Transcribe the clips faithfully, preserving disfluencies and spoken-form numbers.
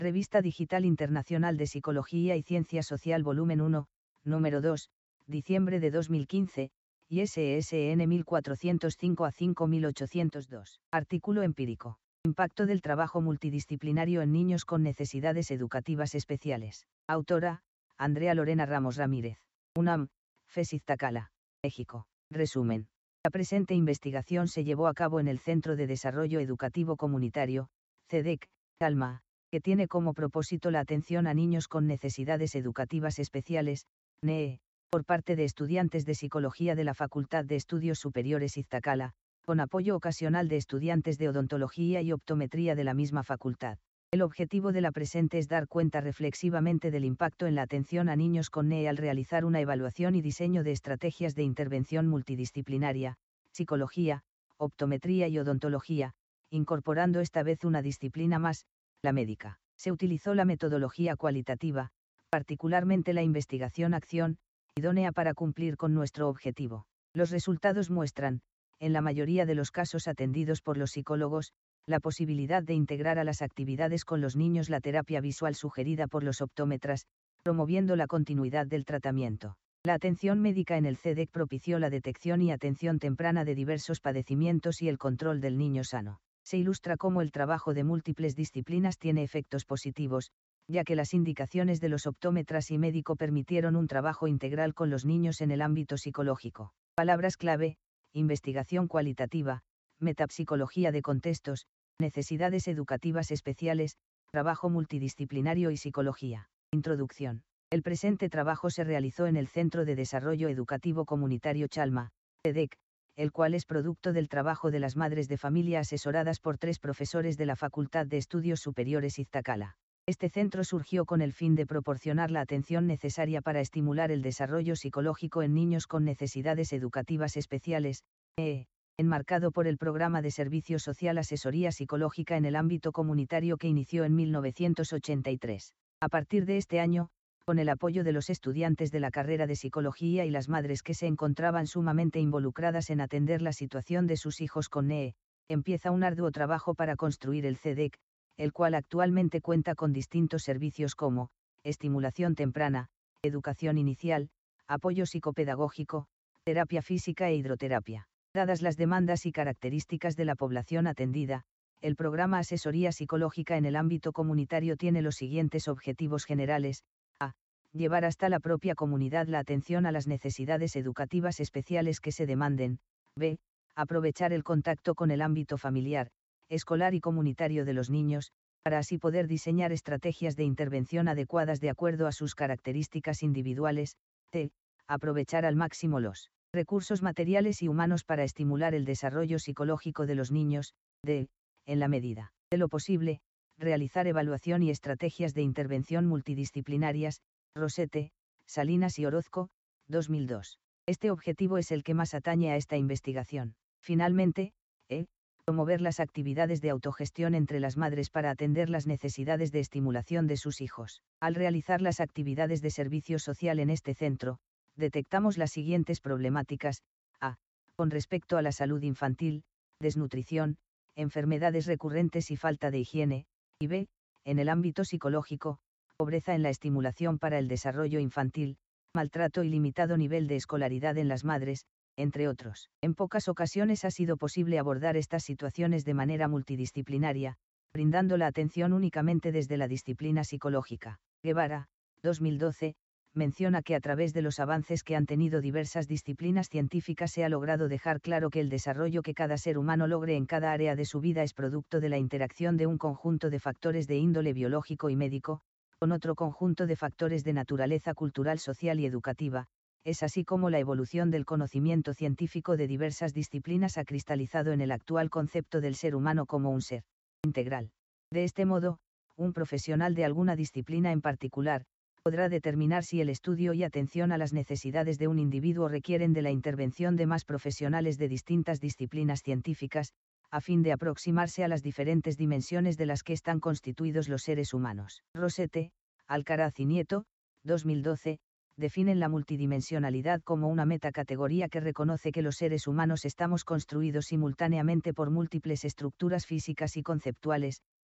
Revista Digital Internacional de Psicología y Ciencia Social Volumen uno, número dos, diciembre de dos mil quince, I S S N mil cuatrocientos cinco a cinco mil ochocientos dos. Artículo empírico. Impacto del trabajo multidisciplinario en niños con necesidades educativas especiales. Autora, Andrea Lorena Ramos Ramírez. UNAM, FES Iztacala, México. Resumen. La presente investigación se llevó a cabo en el Centro de Desarrollo Educativo Comunitario, C D E C, Calma, que tiene como propósito la atención a niños con necesidades educativas especiales, N E E, por parte de estudiantes de Psicología de la Facultad de Estudios Superiores Iztacala, con apoyo ocasional de estudiantes de Odontología y Optometría de la misma facultad. El objetivo de la presente es dar cuenta reflexivamente del impacto en la atención a niños con N E E al realizar una evaluación y diseño de estrategias de intervención multidisciplinaria, psicología, optometría y odontología, incorporando esta vez una disciplina más, la médica. Se utilizó la metodología cualitativa, particularmente la investigación-acción, idónea para cumplir con nuestro objetivo. Los resultados muestran, en la mayoría de los casos atendidos por los psicólogos, la posibilidad de integrar a las actividades con los niños la terapia visual sugerida por los optómetras, promoviendo la continuidad del tratamiento. La atención médica en el C D E C propició la detección y atención temprana de diversos padecimientos y el control del niño sano. Se ilustra cómo el trabajo de múltiples disciplinas tiene efectos positivos, ya que las indicaciones de los optómetras y médico permitieron un trabajo integral con los niños en el ámbito psicológico. Palabras clave: investigación cualitativa, metapsicología de contextos, necesidades educativas especiales, trabajo multidisciplinario y psicología. Introducción. El presente trabajo se realizó en el Centro de Desarrollo Educativo Comunitario Chalma, C D E C, el cual es producto del trabajo de las madres de familia asesoradas por tres profesores de la Facultad de Estudios Superiores Iztacala. Este centro surgió con el fin de proporcionar la atención necesaria para estimular el desarrollo psicológico en niños con necesidades educativas especiales, N E E, enmarcado por el Programa de Servicio Social Asesoría Psicológica en el ámbito comunitario que inició en mil novecientos ochenta y tres. A partir de este año, con el apoyo de los estudiantes de la carrera de psicología y las madres que se encontraban sumamente involucradas en atender la situación de sus hijos con N E E, empieza un arduo trabajo para construir el C D E C, el cual actualmente cuenta con distintos servicios como estimulación temprana, educación inicial, apoyo psicopedagógico, terapia física e hidroterapia. Dadas las demandas y características de la población atendida, el programa Asesoría Psicológica en el ámbito comunitario tiene los siguientes objetivos generales: a. Llevar hasta la propia comunidad la atención a las necesidades educativas especiales que se demanden. b. Aprovechar el contacto con el ámbito familiar, escolar y comunitario de los niños, para así poder diseñar estrategias de intervención adecuadas de acuerdo a sus características individuales. c. Aprovechar al máximo los recursos materiales y humanos para estimular el desarrollo psicológico de los niños. d. En la medida de lo posible, realizar evaluación y estrategias de intervención multidisciplinarias. Rosete, Salinas y Orozco, dos mil dos. Este objetivo es el que más atañe a esta investigación. Finalmente, e. Promover las actividades de autogestión entre las madres para atender las necesidades de estimulación de sus hijos. Al realizar las actividades de servicio social en este centro, detectamos las siguientes problemáticas: a. Con respecto a la salud infantil, desnutrición, enfermedades recurrentes y falta de higiene, y b. En el ámbito psicológico, pobreza en la estimulación para el desarrollo infantil, maltrato y limitado nivel de escolaridad en las madres, entre otros. En pocas ocasiones ha sido posible abordar estas situaciones de manera multidisciplinaria, brindando la atención únicamente desde la disciplina psicológica. Guevara, dos mil doce, menciona que a través de los avances que han tenido diversas disciplinas científicas se ha logrado dejar claro que el desarrollo que cada ser humano logre en cada área de su vida es producto de la interacción de un conjunto de factores de índole biológico y médico, con otro conjunto de factores de naturaleza cultural, social y educativa. Es así como la evolución del conocimiento científico de diversas disciplinas ha cristalizado en el actual concepto del ser humano como un ser integral. De este modo, un profesional de alguna disciplina en particular podrá determinar si el estudio y atención a las necesidades de un individuo requieren de la intervención de más profesionales de distintas disciplinas científicas, a fin de aproximarse a las diferentes dimensiones de las que están constituidos los seres humanos. Rosete, Alcaraz y Nieto, dos mil doce, definen la multidimensionalidad como una metacategoría que reconoce que los seres humanos estamos construidos simultáneamente por múltiples estructuras físicas y conceptuales,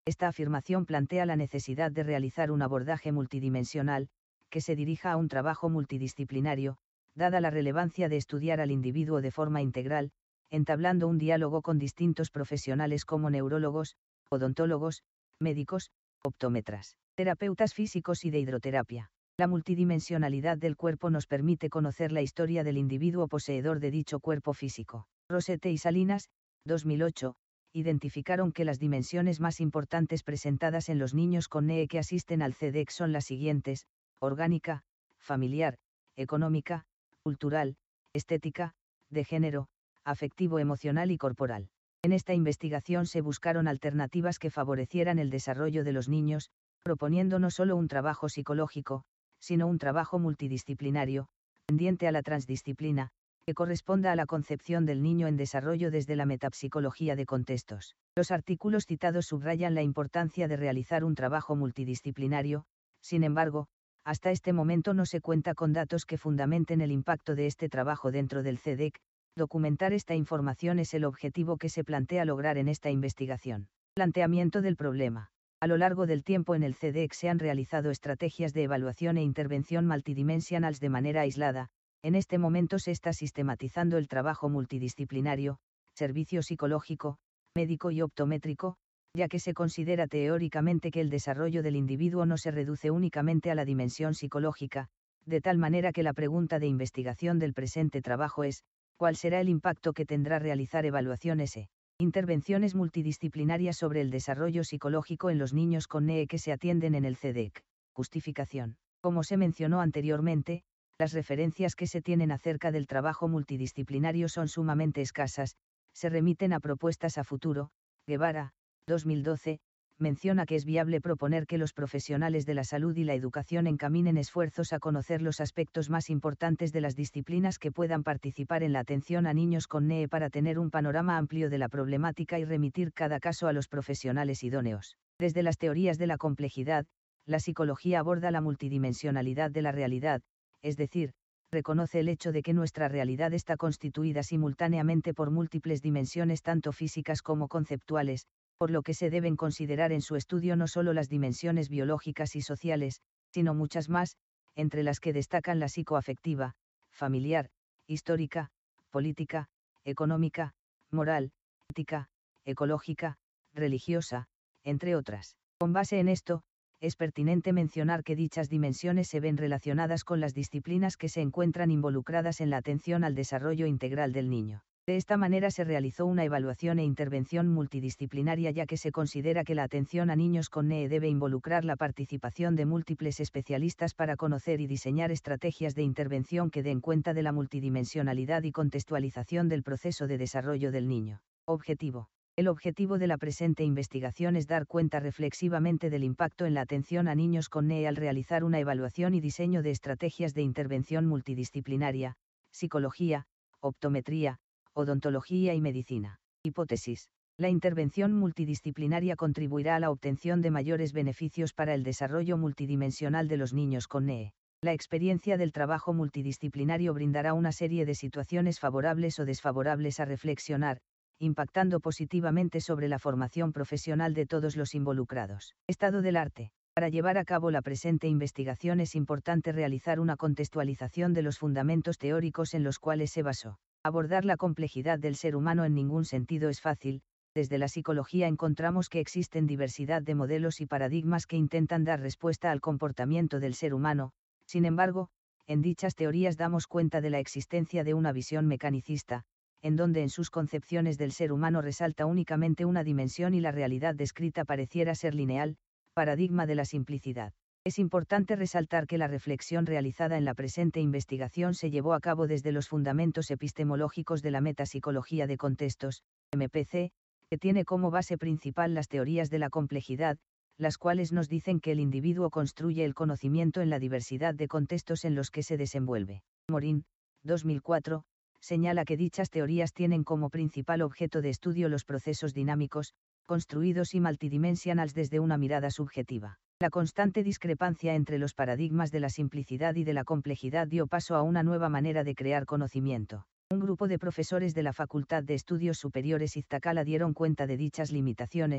Esta afirmación plantea la necesidad de realizar un abordaje multidimensional, que se dirija a un trabajo multidisciplinario, dada la relevancia de estudiar al individuo de forma integral, entablando un diálogo con distintos profesionales como neurólogos, odontólogos, médicos, optómetras, terapeutas físicos y de hidroterapia. La multidimensionalidad del cuerpo nos permite conocer la historia del individuo poseedor de dicho cuerpo físico. Rosete y Salinas, dos mil ocho, identificaron que las dimensiones más importantes presentadas en los niños con N E que asisten al C D E C son las siguientes: orgánica, familiar, económica, cultural, estética, de género, afectivo-emocional y corporal. En esta investigación se buscaron alternativas que favorecieran el desarrollo de los niños, proponiendo no solo un trabajo psicológico, sino un trabajo multidisciplinario, tendiente a la transdisciplina, que corresponda a la concepción del niño en desarrollo desde la metapsicología de contextos. Los artículos citados subrayan la importancia de realizar un trabajo multidisciplinario, sin embargo, hasta este momento no se cuenta con datos que fundamenten el impacto de este trabajo dentro del C D E C. Documentar esta información es el objetivo que se plantea lograr en esta investigación. Planteamiento del problema. A lo largo del tiempo en el C D E C se han realizado estrategias de evaluación e intervención multidimensionales de manera aislada. En este momento se está sistematizando el trabajo multidisciplinario, servicio psicológico, médico y optométrico, ya que se considera teóricamente que el desarrollo del individuo no se reduce únicamente a la dimensión psicológica, de tal manera que la pregunta de investigación del presente trabajo es: ¿cuál será el impacto que tendrá realizar evaluaciones e intervenciones multidisciplinarias sobre el desarrollo psicológico en los niños con N E que se atienden en el C D E C? Justificación. Como se mencionó anteriormente, las referencias que se tienen acerca del trabajo multidisciplinario son sumamente escasas, se remiten a propuestas a futuro. Guevara, dos mil doce, menciona que es viable proponer que los profesionales de la salud y la educación encaminen esfuerzos a conocer los aspectos más importantes de las disciplinas que puedan participar en la atención a niños con N E para tener un panorama amplio de la problemática y remitir cada caso a los profesionales idóneos. Desde las teorías de la complejidad, la psicología aborda la multidimensionalidad de la realidad, es decir, reconoce el hecho de que nuestra realidad está constituida simultáneamente por múltiples dimensiones tanto físicas como conceptuales, por lo que se deben considerar en su estudio no solo las dimensiones biológicas y sociales, sino muchas más, entre las que destacan la psicoafectiva, familiar, histórica, política, económica, moral, ética, ecológica, religiosa, entre otras. Con base en esto, es pertinente mencionar que dichas dimensiones se ven relacionadas con las disciplinas que se encuentran involucradas en la atención al desarrollo integral del niño. De esta manera se realizó una evaluación e intervención multidisciplinaria, ya que se considera que la atención a niños con N E debe involucrar la participación de múltiples especialistas para conocer y diseñar estrategias de intervención que den cuenta de la multidimensionalidad y contextualización del proceso de desarrollo del niño. Objetivo. El objetivo de la presente investigación es dar cuenta reflexivamente del impacto en la atención a niños con N E al realizar una evaluación y diseño de estrategias de intervención multidisciplinaria, psicología, optometría, odontología y medicina. Hipótesis. La intervención multidisciplinaria contribuirá a la obtención de mayores beneficios para el desarrollo multidimensional de los niños con N E. La experiencia del trabajo multidisciplinario brindará una serie de situaciones favorables o desfavorables a reflexionar, impactando positivamente sobre la formación profesional de todos los involucrados. Estado del arte. Para llevar a cabo la presente investigación es importante realizar una contextualización de los fundamentos teóricos en los cuales se basó. Abordar la complejidad del ser humano en ningún sentido es fácil. Desde la psicología encontramos que existen diversidad de modelos y paradigmas que intentan dar respuesta al comportamiento del ser humano. Sin embargo, en dichas teorías damos cuenta de la existencia de una visión mecanicista, en donde en sus concepciones del ser humano resalta únicamente una dimensión y la realidad descrita pareciera ser lineal, paradigma de la simplicidad. Es importante resaltar que la reflexión realizada en la presente investigación se llevó a cabo desde los fundamentos epistemológicos de la metapsicología de contextos, M P C, que tiene como base principal las teorías de la complejidad, las cuales nos dicen que el individuo construye el conocimiento en la diversidad de contextos en los que se desenvuelve. Morin, dos mil cuatro, señala que dichas teorías tienen como principal objeto de estudio los procesos dinámicos, construidos y multidimensionales desde una mirada subjetiva. La constante discrepancia entre los paradigmas de la simplicidad y de la complejidad dio paso a una nueva manera de crear conocimiento. Un grupo de profesores de la Facultad de Estudios Superiores Iztacala dieron cuenta de dichas limitaciones,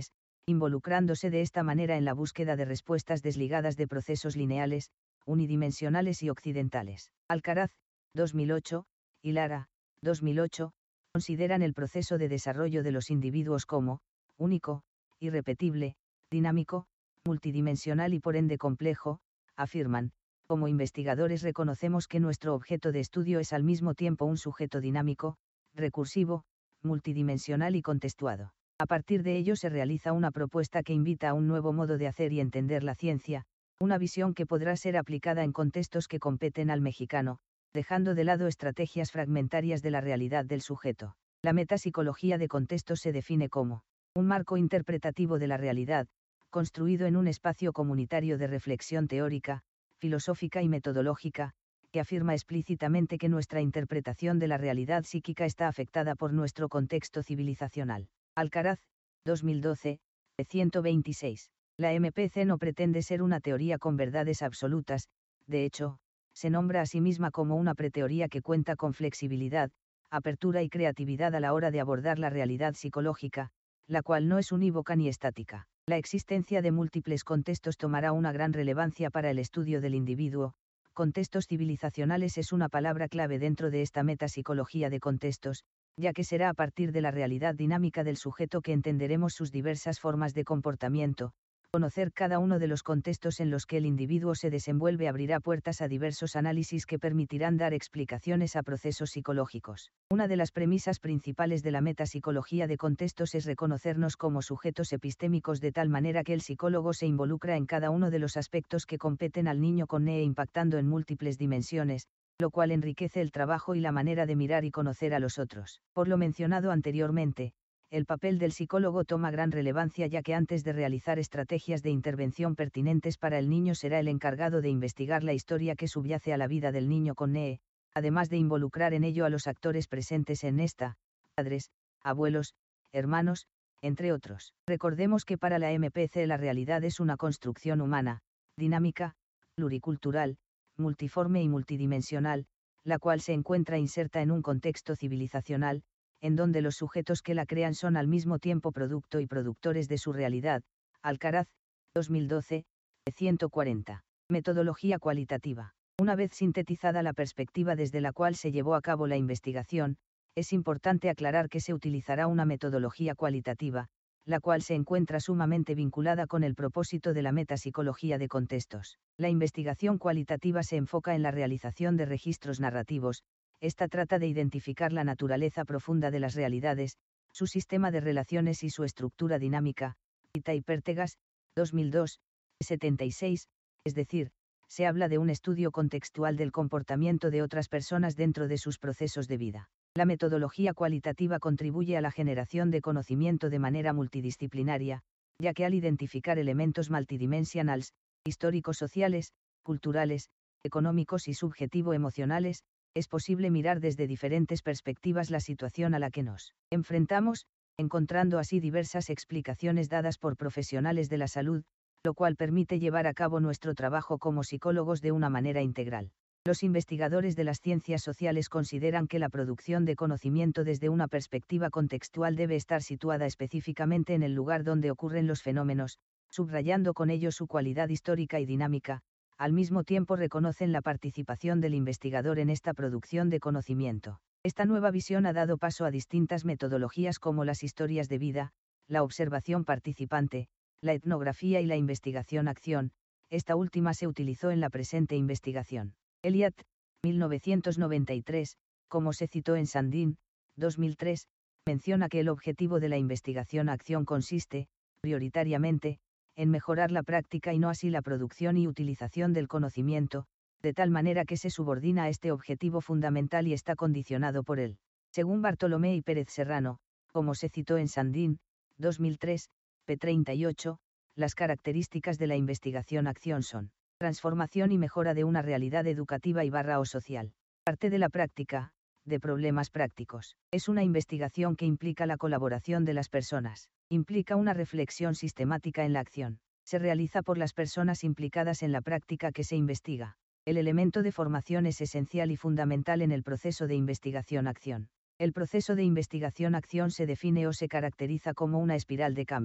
involucrándose de esta manera en la búsqueda de respuestas desligadas de procesos lineales, unidimensionales y occidentales. Alcaraz, dos mil ocho, y Lara, dos mil ocho, consideran el proceso de desarrollo de los individuos como, único, irrepetible, dinámico, multidimensional y por ende complejo. Afirman, como investigadores reconocemos que nuestro objeto de estudio es al mismo tiempo un sujeto dinámico, recursivo, multidimensional y contextuado. A partir de ello se realiza una propuesta que invita a un nuevo modo de hacer y entender la ciencia, una visión que podrá ser aplicada en contextos que competen al mexicano, dejando de lado estrategias fragmentarias de la realidad del sujeto. La metapsicología de contextos se define como un marco interpretativo de la realidad, construido en un espacio comunitario de reflexión teórica, filosófica y metodológica, que afirma explícitamente que nuestra interpretación de la realidad psíquica está afectada por nuestro contexto civilizacional. Alcaraz, dos mil doce, ciento veintiséis. La M P C no pretende ser una teoría con verdades absolutas, de hecho, se nombra a sí misma como una preteoría que cuenta con flexibilidad, apertura y creatividad a la hora de abordar la realidad psicológica, la cual no es unívoca ni estática. La existencia de múltiples contextos tomará una gran relevancia para el estudio del individuo. Contextos civilizacionales es una palabra clave dentro de esta metapsicología de contextos, ya que será a partir de la realidad dinámica del sujeto que entenderemos sus diversas formas de comportamiento. Conocer cada uno de los contextos en los que el individuo se desenvuelve abrirá puertas a diversos análisis que permitirán dar explicaciones a procesos psicológicos. Una de las premisas principales de la metapsicología de contextos es reconocernos como sujetos epistémicos de tal manera que el psicólogo se involucra en cada uno de los aspectos que competen al niño con N E E impactando en múltiples dimensiones, lo cual enriquece el trabajo y la manera de mirar y conocer a los otros. Por lo mencionado anteriormente, el papel del psicólogo toma gran relevancia ya que antes de realizar estrategias de intervención pertinentes para el niño será el encargado de investigar la historia que subyace a la vida del niño con N E E, además de involucrar en ello a los actores presentes en esta, padres, abuelos, hermanos, entre otros. Recordemos que para la M P C la realidad es una construcción humana, dinámica, pluricultural, multiforme y multidimensional, la cual se encuentra inserta en un contexto civilizacional, en donde los sujetos que la crean son al mismo tiempo producto y productores de su realidad. Alcaraz, dos mil doce, ciento cuarenta. Metodología cualitativa. Una vez sintetizada la perspectiva desde la cual se llevó a cabo la investigación, es importante aclarar que se utilizará una metodología cualitativa, la cual se encuentra sumamente vinculada con el propósito de la metapsicología de contextos. La investigación cualitativa se enfoca en la realización de registros narrativos. Esta trata de identificar la naturaleza profunda de las realidades, su sistema de relaciones y su estructura dinámica. Pita y Pértegas, dos mil dos, setenta y seis, es decir, se habla de un estudio contextual del comportamiento de otras personas dentro de sus procesos de vida. La metodología cualitativa contribuye a la generación de conocimiento de manera multidisciplinaria, ya que al identificar elementos multidimensionales, históricos sociales, culturales, económicos y subjetivo-emocionales, es posible mirar desde diferentes perspectivas la situación a la que nos enfrentamos, encontrando así diversas explicaciones dadas por profesionales de la salud, lo cual permite llevar a cabo nuestro trabajo como psicólogos de una manera integral. Los investigadores de las ciencias sociales consideran que la producción de conocimiento desde una perspectiva contextual debe estar situada específicamente en el lugar donde ocurren los fenómenos, subrayando con ello su cualidad histórica y dinámica. Al mismo tiempo reconocen la participación del investigador en esta producción de conocimiento. Esta nueva visión ha dado paso a distintas metodologías como las historias de vida, la observación participante, la etnografía y la investigación-acción. Esta última se utilizó en la presente investigación. Elliott, mil novecientos noventa y tres, como se citó en Sandin, dos mil tres, menciona que el objetivo de la investigación-acción consiste, prioritariamente, en mejorar la práctica y no así la producción y utilización del conocimiento, de tal manera que se subordina a este objetivo fundamental y está condicionado por él. Según Bartolomé y Pérez Serrano, como se citó en Sandin, dos mil tres, p treinta y ocho, las características de la investigación-acción son transformación y mejora de una realidad educativa y barra o social. Parte de la práctica, de problemas prácticos. Es una investigación que implica la colaboración de las personas. Implica una reflexión sistemática en la acción. Se realiza por las personas implicadas en la práctica que se investiga. El elemento de formación es esencial y fundamental en el proceso de investigación-acción. El proceso de investigación-acción se define o se caracteriza como una espiral de cambio.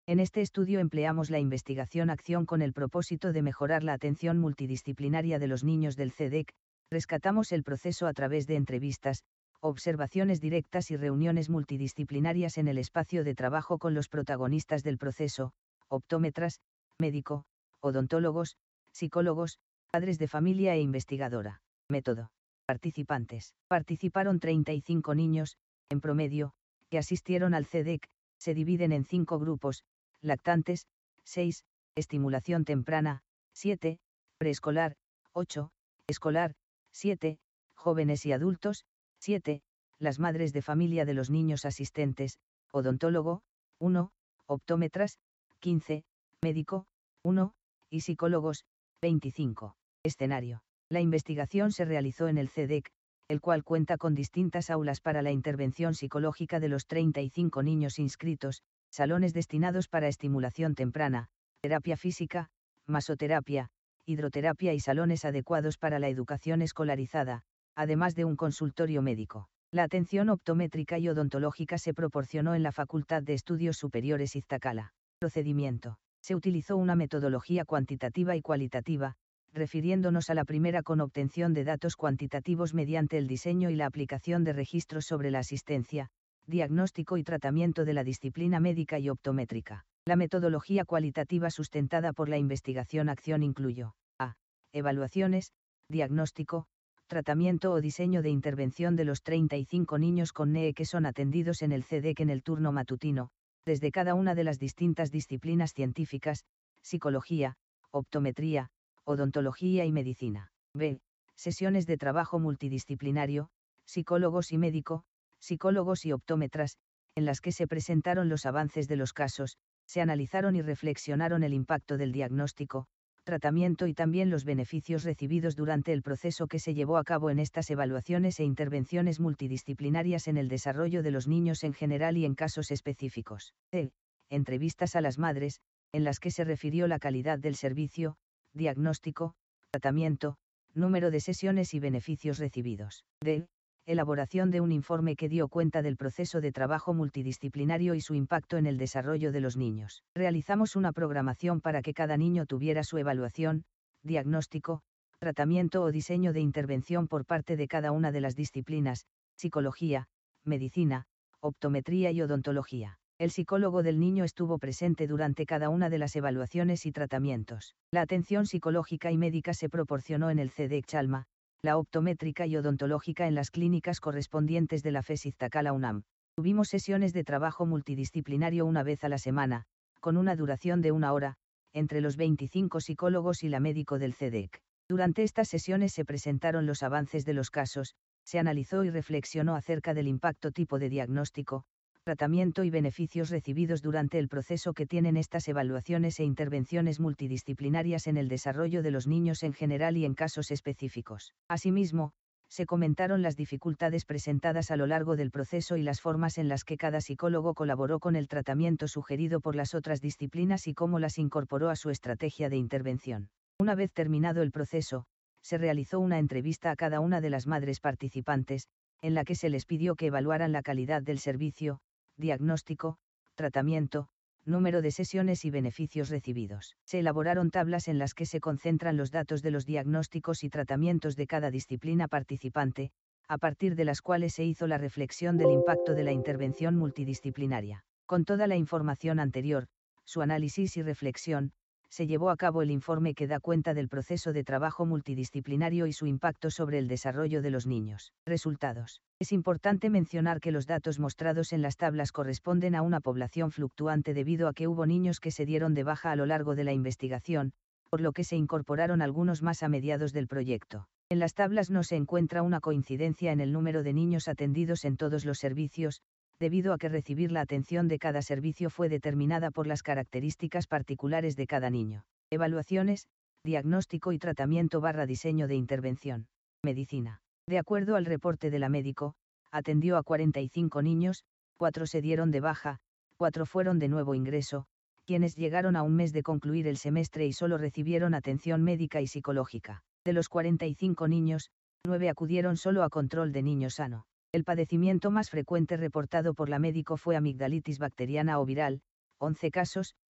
En este estudio empleamos la investigación-acción con el propósito de mejorar la atención multidisciplinaria de los niños del C E D E C, rescatamos el proceso a través de entrevistas, observaciones directas y reuniones multidisciplinarias en el espacio de trabajo con los protagonistas del proceso, optómetras, médico, odontólogos, psicólogos, padres de familia e investigadora. Método. Participantes. Participaron treinta y cinco niños, en promedio, que asistieron al C E D E C, se dividen en cinco grupos: lactantes, seis, estimulación temprana, siete, preescolar, ocho, escolar, siete, jóvenes y adultos, siete, las madres de familia de los niños asistentes, odontólogo, uno, optómetras, quince, médico, uno, y psicólogos, veinticinco. Escenario. La investigación se realizó en el C E D E C, el cual cuenta con distintas aulas para la intervención psicológica de los treinta y cinco niños inscritos, salones destinados para estimulación temprana, terapia física, masoterapia, hidroterapia y salones adecuados para la educación escolarizada, además de un consultorio médico. La atención optométrica y odontológica se proporcionó en la Facultad de Estudios Superiores Iztacala. Procedimiento. Se utilizó una metodología cuantitativa y cualitativa, refiriéndonos a la primera con obtención de datos cuantitativos mediante el diseño y la aplicación de registros sobre la asistencia, diagnóstico y tratamiento de la disciplina médica y optométrica. La metodología cualitativa sustentada por la investigación-acción incluyó: a. Evaluaciones, diagnóstico, tratamiento o diseño de intervención de los treinta y cinco niños con N E E que son atendidos en el C E D E C en el turno matutino, desde cada una de las distintas disciplinas científicas, psicología, optometría, odontología y medicina. B. Sesiones de trabajo multidisciplinario, psicólogos y médico, psicólogos y optómetras, en las que se presentaron los avances de los casos, se analizaron y reflexionaron el impacto del diagnóstico, tratamiento y también los beneficios recibidos durante el proceso que se llevó a cabo en estas evaluaciones e intervenciones multidisciplinarias en el desarrollo de los niños en general y en casos específicos. C. Entrevistas a las madres, en las que se refirió la calidad del servicio, diagnóstico, tratamiento, número de sesiones y beneficios recibidos. D. Elaboración de un informe que dio cuenta del proceso de trabajo multidisciplinario y su impacto en el desarrollo de los niños. Realizamos una programación para que cada niño tuviera su evaluación, diagnóstico, tratamiento o diseño de intervención por parte de cada una de las disciplinas, psicología, medicina, optometría y odontología. El psicólogo del niño estuvo presente durante cada una de las evaluaciones y tratamientos. La atención psicológica y médica se proporcionó en el C E D E C Chalma, la optométrica y odontológica en las clínicas correspondientes de la F E S Iztacala UNAM. Tuvimos sesiones de trabajo multidisciplinario una vez a la semana, con una duración de una hora, entre los veinticinco psicólogos y la médico del C E D E C. Durante estas sesiones se presentaron los avances de los casos, se analizó y reflexionó acerca del impacto tipo de diagnóstico, tratamiento y beneficios recibidos durante el proceso que tienen estas evaluaciones e intervenciones multidisciplinarias en el desarrollo de los niños en general y en casos específicos. Asimismo, se comentaron las dificultades presentadas a lo largo del proceso y las formas en las que cada psicólogo colaboró con el tratamiento sugerido por las otras disciplinas y cómo las incorporó a su estrategia de intervención. Una vez terminado el proceso, se realizó una entrevista a cada una de las madres participantes, en la que se les pidió que evaluaran la calidad del servicio, diagnóstico, tratamiento, número de sesiones y beneficios recibidos. Se elaboraron tablas en las que se concentran los datos de los diagnósticos y tratamientos de cada disciplina participante, a partir de las cuales se hizo la reflexión del impacto de la intervención multidisciplinaria. Con toda la información anterior, su análisis y reflexión, se llevó a cabo el informe que da cuenta del proceso de trabajo multidisciplinario y su impacto sobre el desarrollo de los niños. Resultados. Es importante mencionar que los datos mostrados en las tablas corresponden a una población fluctuante debido a que hubo niños que se dieron de baja a lo largo de la investigación, por lo que se incorporaron algunos más a mediados del proyecto. En las tablas no se encuentra una coincidencia en el número de niños atendidos en todos los servicios, debido a que recibir la atención de cada servicio fue determinada por las características particulares de cada niño. Evaluaciones, diagnóstico y tratamiento barra diseño de intervención. Medicina. De acuerdo al reporte de la médico, atendió a cuarenta y cinco niños, cuatro se dieron de baja, cuatro fueron de nuevo ingreso, quienes llegaron a un mes de concluir el semestre y solo recibieron atención médica y psicológica. De los cuarenta y cinco niños, nueve acudieron solo a control de niño sano. El padecimiento más frecuente reportado por la médico fue amigdalitis bacteriana o viral, once casos,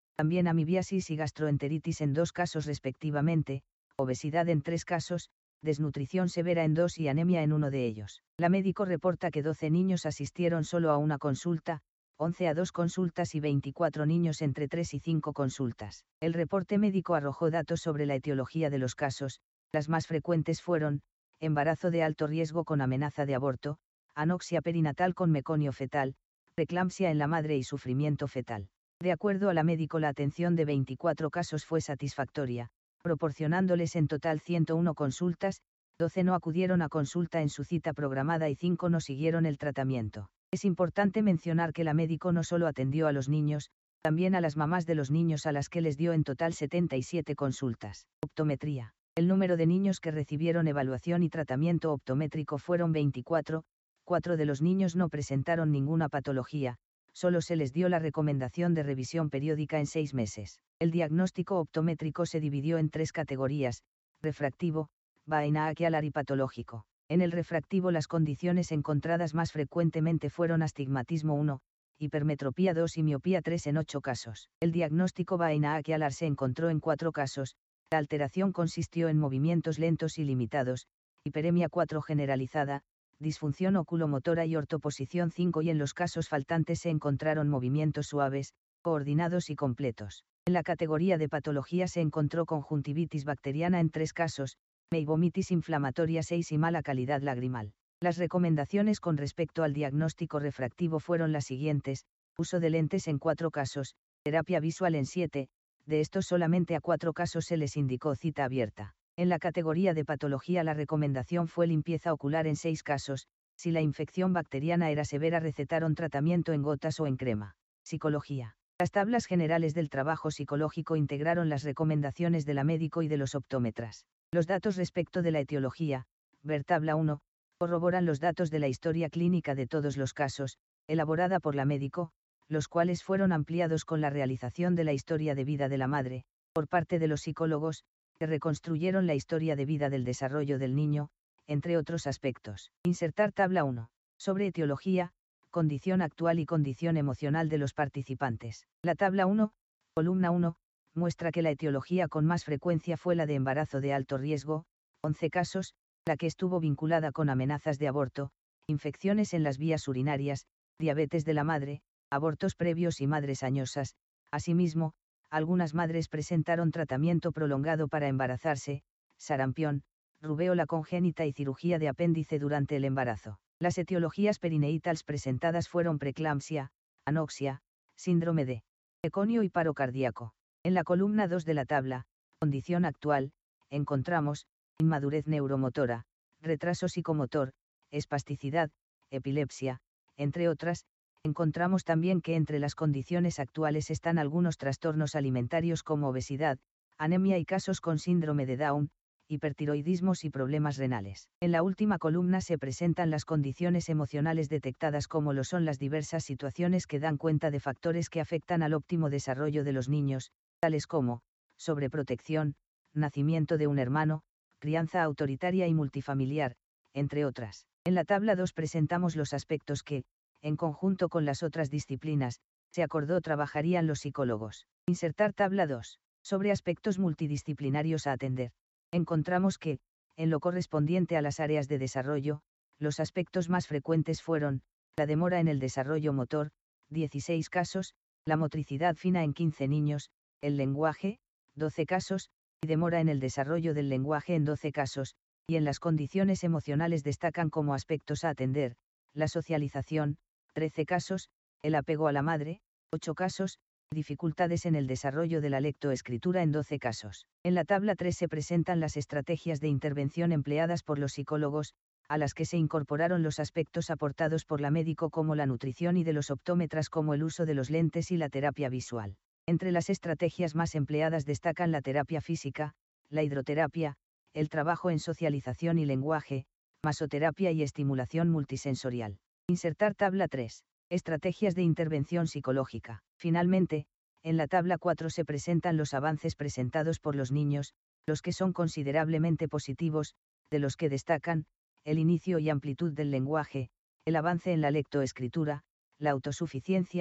también amibiasis y gastroenteritis en dos casos respectivamente, obesidad en tres casos, desnutrición severa en dos y anemia en uno de ellos. La médico reporta que doce niños asistieron solo a una consulta, once a dos consultas y veinticuatro niños entre tres y cinco consultas. El reporte médico arrojó datos sobre la etiología de los casos. Las más frecuentes fueron: embarazo de alto riesgo con amenaza de aborto, anoxia perinatal con meconio fetal, preeclampsia en la madre y sufrimiento fetal. De acuerdo a la médico, la atención de veinticuatro casos fue satisfactoria, proporcionándoles en total ciento uno consultas, doce no acudieron a consulta en su cita programada y cinco no siguieron el tratamiento. Es importante mencionar que la médico no solo atendió a los niños, también a las mamás de los niños, a las que les dio en total setenta y siete consultas. Optometría. El número de niños que recibieron evaluación y tratamiento optométrico fueron veinticuatro, cuatro de los niños no presentaron ninguna patología, solo se les dio la recomendación de revisión periódica en seis meses. El diagnóstico optométrico se dividió en tres categorías: refractivo, binocular y patológico. En el refractivo, las condiciones encontradas más frecuentemente fueron astigmatismo uno, hipermetropía dos y miopía tres en ocho casos. El diagnóstico binocular se encontró en cuatro casos. La alteración consistió en movimientos lentos y limitados, hiperemia cuatro generalizada, disfunción oculomotora y ortoposición cinco, y en los casos faltantes se encontraron movimientos suaves, coordinados y completos. En la categoría de patología se encontró conjuntivitis bacteriana en tres casos, meibomitis inflamatoria seis y mala calidad lagrimal. Las recomendaciones con respecto al diagnóstico refractivo fueron las siguientes: uso de lentes en cuatro casos, terapia visual en siete, de estos solamente a cuatro casos se les indicó cita abierta. En la categoría de patología, la recomendación fue limpieza ocular en seis casos, si la infección bacteriana era severa recetaron tratamiento en gotas o en crema. Psicología. Las tablas generales del trabajo psicológico integraron las recomendaciones de la médico y de los optómetras. Los datos respecto de la etiología, ver tabla uno, corroboran los datos de la historia clínica de todos los casos, elaborada por la médico, los cuales fueron ampliados con la realización de la historia de vida de la madre, por parte de los psicólogos, que reconstruyeron la historia de vida del desarrollo del niño, entre otros aspectos. Insertar tabla uno. Sobre etiología, condición actual y condición emocional de los participantes. La tabla uno, columna uno, muestra que la etiología con más frecuencia fue la de embarazo de alto riesgo, once casos, la que estuvo vinculada con amenazas de aborto, infecciones en las vías urinarias, diabetes de la madre, abortos previos y madres añosas. Asimismo, algunas madres presentaron tratamiento prolongado para embarazarse, sarampión, rubéola congénita y cirugía de apéndice durante el embarazo. Las etiologías perineitales presentadas fueron preeclampsia, anoxia, síndrome de meconio y paro cardíaco. En la columna dos de la tabla, condición actual, encontramos inmadurez neuromotora, retraso psicomotor, espasticidad, epilepsia, entre otras. Encontramos también que entre las condiciones actuales están algunos trastornos alimentarios como obesidad, anemia y casos con síndrome de Down, hipertiroidismos y problemas renales. En la última columna se presentan las condiciones emocionales detectadas, como lo son las diversas situaciones que dan cuenta de factores que afectan al óptimo desarrollo de los niños, tales como sobreprotección, nacimiento de un hermano, crianza autoritaria y multifamiliar, entre otras. En la tabla dos presentamos los aspectos que, en conjunto con las otras disciplinas, se acordó trabajarían los psicólogos. Insertar tabla dos. Sobre aspectos multidisciplinarios a atender. Encontramos que, en lo correspondiente a las áreas de desarrollo, los aspectos más frecuentes fueron: la demora en el desarrollo motor, dieciséis casos, la motricidad fina en quince niños, el lenguaje, doce casos, y demora en el desarrollo del lenguaje en doce casos, y en las condiciones emocionales destacan como aspectos a atender: la socialización, trece casos, el apego a la madre, ocho casos, dificultades en el desarrollo de la lectoescritura en doce casos. En la tabla tres se presentan las estrategias de intervención empleadas por los psicólogos, a las que se incorporaron los aspectos aportados por la médico como la nutrición, y de los optómetras como el uso de los lentes y la terapia visual. Entre las estrategias más empleadas destacan la terapia física, la hidroterapia, el trabajo en socialización y lenguaje, masoterapia y estimulación multisensorial. Insertar tabla tres. Estrategias de intervención psicológica. Finalmente, en la tabla cuatro se presentan los avances presentados por los niños, los que son considerablemente positivos, de los que destacan: el inicio y amplitud del lenguaje, el avance en la lectoescritura, la autosuficiencia,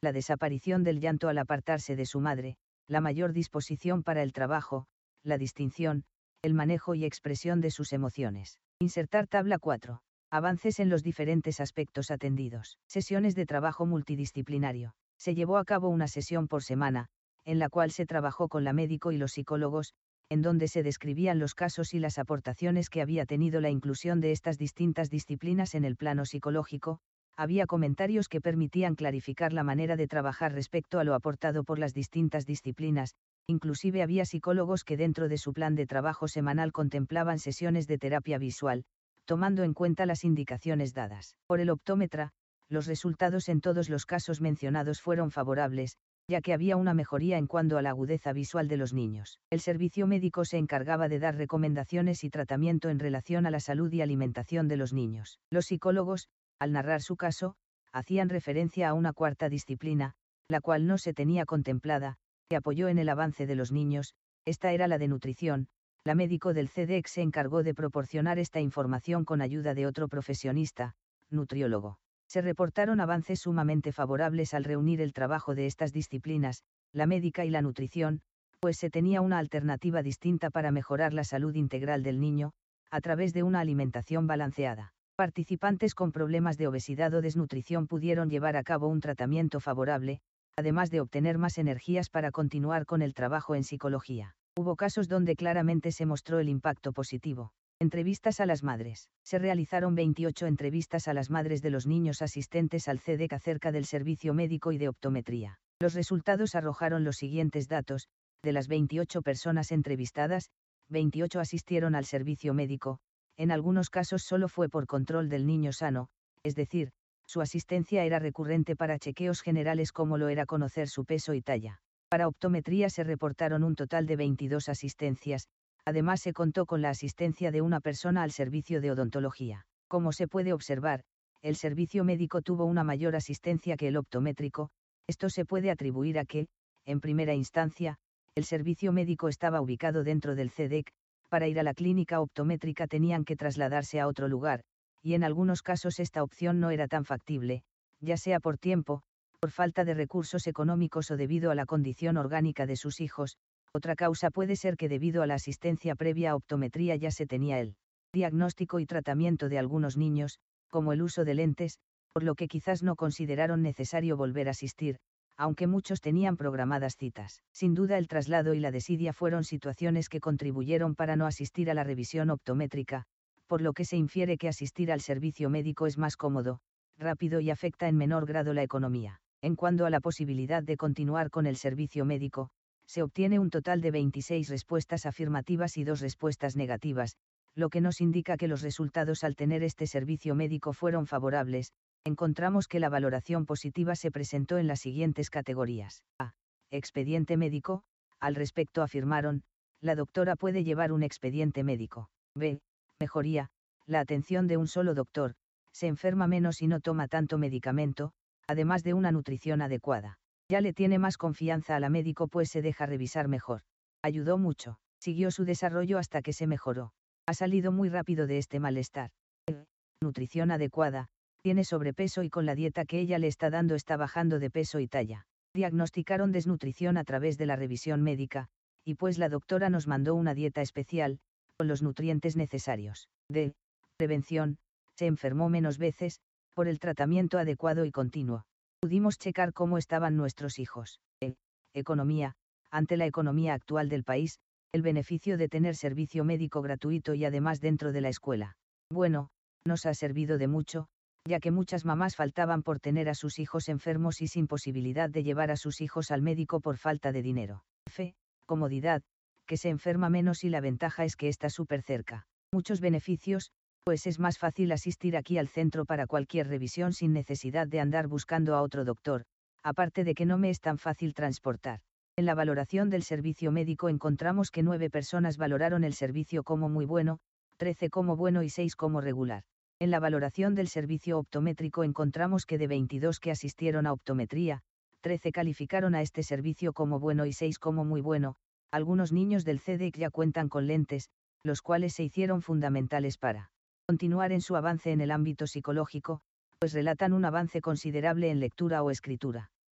la desaparición del llanto al apartarse de su madre, la mayor disposición para el trabajo, la distinción, el manejo y expresión de sus emociones. Insertar tabla cuatro. Avances en los diferentes aspectos atendidos. Sesiones de trabajo multidisciplinario. Se llevó a cabo una sesión por semana, en la cual se trabajó con la médico y los psicólogos, en donde se describían los casos y las aportaciones que había tenido la inclusión de estas distintas disciplinas en el plano psicológico. Había comentarios que permitían clarificar la manera de trabajar respecto a lo aportado por las distintas disciplinas, inclusive había psicólogos que dentro de su plan de trabajo semanal contemplaban sesiones de terapia visual, tomando en cuenta las indicaciones dadas por el optómetra. Los resultados en todos los casos mencionados fueron favorables, ya que había una mejoría en cuanto a la agudeza visual de los niños. El servicio médico se encargaba de dar recomendaciones y tratamiento en relación a la salud y alimentación de los niños. Los psicólogos, al narrar su caso, hacían referencia a una cuarta disciplina, la cual no se tenía contemplada, que apoyó en el avance de los niños. Esta era la de nutrición. La médico del C D E C se encargó de proporcionar esta información con ayuda de otro profesionista, nutriólogo. Se reportaron avances sumamente favorables al reunir el trabajo de estas disciplinas, la médica y la nutrición, pues se tenía una alternativa distinta para mejorar la salud integral del niño, a través de una alimentación balanceada. Participantes con problemas de obesidad o desnutrición pudieron llevar a cabo un tratamiento favorable, además de obtener más energías para continuar con el trabajo en psicología. Hubo casos donde claramente se mostró el impacto positivo. Entrevistas a las madres. Se realizaron veintiocho entrevistas a las madres de los niños asistentes al C D E C acerca del servicio médico y de optometría. Los resultados arrojaron los siguientes datos: de las veintiocho personas entrevistadas, veintiocho asistieron al servicio médico. En algunos casos solo fue por control del niño sano, es decir, su asistencia era recurrente para chequeos generales como lo era conocer su peso y talla. Para optometría se reportaron un total de veintidós asistencias. Además se contó con la asistencia de una persona al servicio de odontología. Como se puede observar, el servicio médico tuvo una mayor asistencia que el optométrico. Esto se puede atribuir a que, en primera instancia, el servicio médico estaba ubicado dentro del C D E C. Para ir a la clínica optométrica tenían que trasladarse a otro lugar, y en algunos casos esta opción no era tan factible, ya sea por tiempo, por falta de recursos económicos o debido a la condición orgánica de sus hijos. Otra causa puede ser que debido a la asistencia previa a optometría ya se tenía el diagnóstico y tratamiento de algunos niños, como el uso de lentes, por lo que quizás no consideraron necesario volver a asistir, aunque muchos tenían programadas citas. Sin duda el traslado y la desidia fueron situaciones que contribuyeron para no asistir a la revisión optométrica, por lo que se infiere que asistir al servicio médico es más cómodo, rápido y afecta en menor grado la economía. En cuanto a la posibilidad de continuar con el servicio médico, se obtiene un total de veintiséis respuestas afirmativas y dos respuestas negativas, lo que nos indica que los resultados al tener este servicio médico fueron favorables. Encontramos que la valoración positiva se presentó en las siguientes categorías. A. Expediente médico. Al respecto afirmaron, la doctora puede llevar un expediente médico. B. Mejoría. La atención de un solo doctor, se enferma menos y no toma tanto medicamento, además de una nutrición adecuada. Ya le tiene más confianza a la médico pues se deja revisar mejor. Ayudó mucho. Siguió su desarrollo hasta que se mejoró. Ha salido muy rápido de este malestar. E. Nutrición adecuada. Tiene sobrepeso y con la dieta que ella le está dando está bajando de peso y talla. Diagnosticaron desnutrición a través de la revisión médica, y pues la doctora nos mandó una dieta especial, con los nutrientes necesarios. D. Prevención. Se enfermó menos veces, por el tratamiento adecuado y continuo. Pudimos checar cómo estaban nuestros hijos. E. Economía. Ante la economía actual del país, el beneficio de tener servicio médico gratuito y además dentro de la escuela. Bueno, nos ha servido de mucho, ya que muchas mamás faltaban por tener a sus hijos enfermos y sin posibilidad de llevar a sus hijos al médico por falta de dinero. F. Comodidad, que se enferma menos y la ventaja es que está súper cerca. Muchos beneficios, pues es más fácil asistir aquí al centro para cualquier revisión sin necesidad de andar buscando a otro doctor, aparte de que no me es tan fácil transportar. En la valoración del servicio médico encontramos que nueve personas valoraron el servicio como muy bueno, trece como bueno y seis como regular. En la valoración del servicio optométrico encontramos que de veintidós que asistieron a optometría, trece calificaron a este servicio como bueno y seis como muy bueno. Algunos niños del C D E C ya cuentan con lentes, los cuales se hicieron fundamentales para continuar en su avance en el ámbito psicológico, pues relatan un avance considerable en lectura o escritura.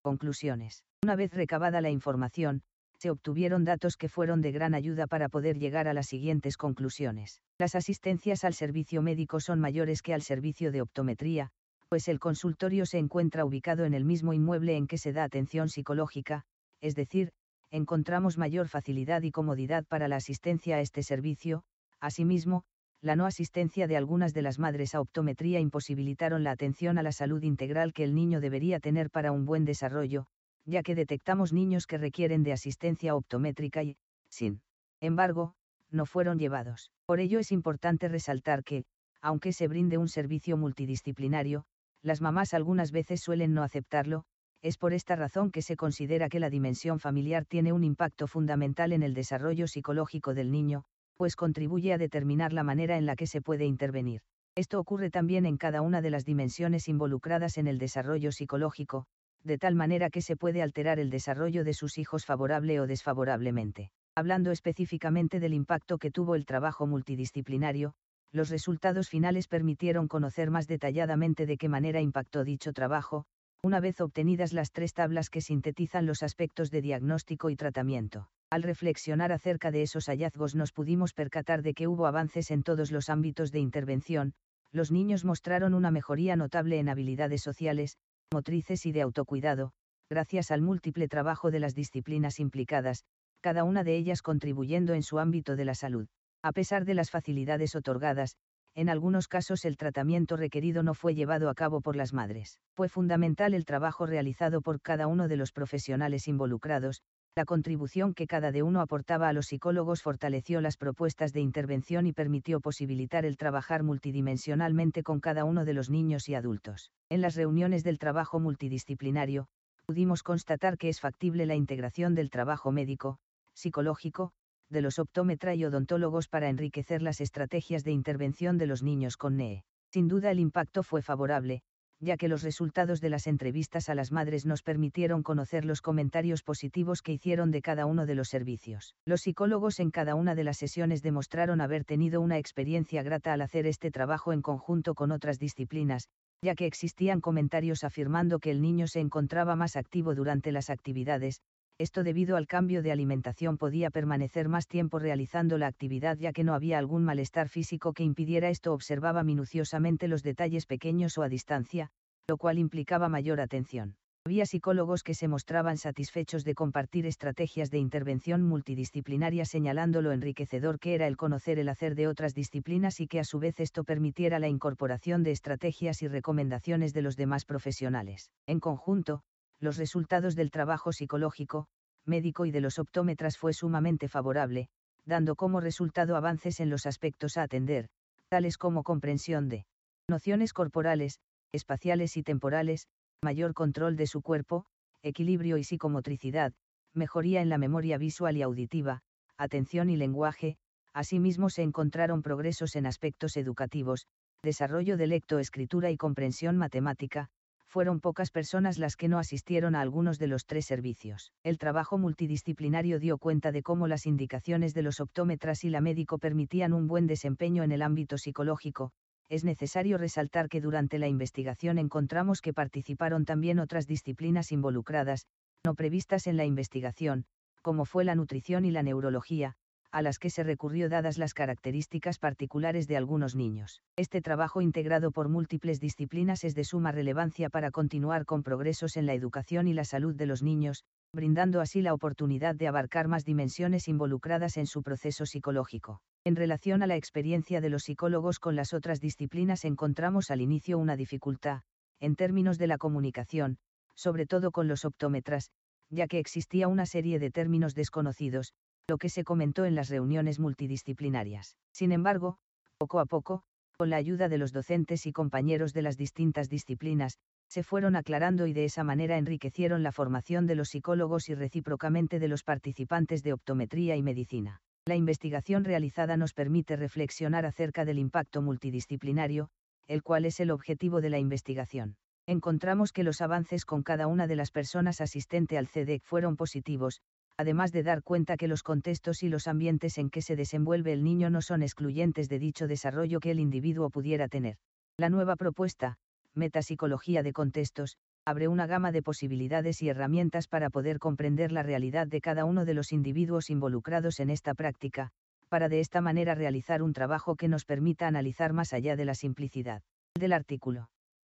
Conclusiones. Una vez recabada la información, se obtuvieron datos que fueron de gran ayuda para poder llegar a las siguientes conclusiones. Las asistencias al servicio médico son mayores que al servicio de optometría, pues el consultorio se encuentra ubicado en el mismo inmueble en que se da atención psicológica, es decir, encontramos mayor facilidad y comodidad para la asistencia a este servicio. Asimismo, la no asistencia de algunas de las madres a optometría imposibilitaron la atención a la salud integral que el niño debería tener para un buen desarrollo, ya que detectamos niños que requieren de asistencia optométrica y, sin embargo, no fueron llevados. Por ello es importante resaltar que, aunque se brinde un servicio multidisciplinario, las mamás algunas veces suelen no aceptarlo. Es por esta razón que se considera que la dimensión familiar tiene un impacto fundamental en el desarrollo psicológico del niño, pues contribuye a determinar la manera en la que se puede intervenir. Esto ocurre también en cada una de las dimensiones involucradas en el desarrollo psicológico, de tal manera que se puede alterar el desarrollo de sus hijos favorable o desfavorablemente. Hablando específicamente del impacto que tuvo el trabajo multidisciplinario, los resultados finales permitieron conocer más detalladamente de qué manera impactó dicho trabajo, una vez obtenidas las tres tablas que sintetizan los aspectos de diagnóstico y tratamiento. Al reflexionar acerca de esos hallazgos nos pudimos percatar de que hubo avances en todos los ámbitos de intervención. Los niños mostraron una mejoría notable en habilidades sociales, motrices y de autocuidado, gracias al múltiple trabajo de las disciplinas implicadas, cada una de ellas contribuyendo en su ámbito de la salud. A pesar de las facilidades otorgadas, en algunos casos el tratamiento requerido no fue llevado a cabo por las madres. Fue fundamental el trabajo realizado por cada uno de los profesionales involucrados. La contribución que cada de uno aportaba a los psicólogos fortaleció las propuestas de intervención y permitió posibilitar el trabajar multidimensionalmente con cada uno de los niños y adultos. En las reuniones del trabajo multidisciplinario, pudimos constatar que es factible la integración del trabajo médico, psicológico, de los optómetras y odontólogos para enriquecer las estrategias de intervención de los niños con N E E. Sin duda el impacto fue favorable, ya que los resultados de las entrevistas a las madres nos permitieron conocer los comentarios positivos que hicieron de cada uno de los servicios. Los psicólogos en cada una de las sesiones demostraron haber tenido una experiencia grata al hacer este trabajo en conjunto con otras disciplinas, ya que existían comentarios afirmando que el niño se encontraba más activo durante las actividades. Esto debido al cambio de alimentación podía permanecer más tiempo realizando la actividad ya que no había algún malestar físico que impidiera esto. Observaba minuciosamente los detalles pequeños o a distancia, lo cual implicaba mayor atención. Había psicólogos que se mostraban satisfechos de compartir estrategias de intervención multidisciplinaria señalando lo enriquecedor que era el conocer el hacer de otras disciplinas y que a su vez esto permitiera la incorporación de estrategias y recomendaciones de los demás profesionales. En conjunto, los resultados del trabajo psicológico, médico y de los optómetras fue sumamente favorable, dando como resultado avances en los aspectos a atender, tales como comprensión de nociones corporales, espaciales y temporales, mayor control de su cuerpo, equilibrio y psicomotricidad, mejoría en la memoria visual y auditiva, atención y lenguaje. Asimismo se encontraron progresos en aspectos educativos, desarrollo de lectoescritura y comprensión matemática. Fueron pocas personas las que no asistieron a algunos de los tres servicios. El trabajo multidisciplinario dio cuenta de cómo las indicaciones de los optómetras y la médico permitían un buen desempeño en el ámbito psicológico. Es necesario resaltar que durante la investigación encontramos que participaron también otras disciplinas involucradas, no previstas en la investigación, como fue la nutrición y la neurología, a las que se recurrió dadas las características particulares de algunos niños. Este trabajo integrado por múltiples disciplinas es de suma relevancia para continuar con progresos en la educación y la salud de los niños, brindando así la oportunidad de abarcar más dimensiones involucradas en su proceso psicológico. En relación a la experiencia de los psicólogos con las otras disciplinas encontramos al inicio una dificultad, en términos de la comunicación, sobre todo con los optómetras, ya que existía una serie de términos desconocidos, lo que se comentó en las reuniones multidisciplinarias. Sin embargo, poco a poco, con la ayuda de los docentes y compañeros de las distintas disciplinas, se fueron aclarando y de esa manera enriquecieron la formación de los psicólogos y recíprocamente de los participantes de optometría y medicina. La investigación realizada nos permite reflexionar acerca del impacto multidisciplinario, el cual es el objetivo de la investigación. Encontramos que los avances con cada una de las personas asistente al C D E C fueron positivos, además de dar cuenta que los contextos y los ambientes en que se desenvuelve el niño no son excluyentes de dicho desarrollo que el individuo pudiera tener. La nueva propuesta, metapsicología de contextos, abre una gama de posibilidades y herramientas para poder comprender la realidad de cada uno de los individuos involucrados en esta práctica, para de esta manera realizar un trabajo que nos permita analizar más allá de la simplicidad del artículo.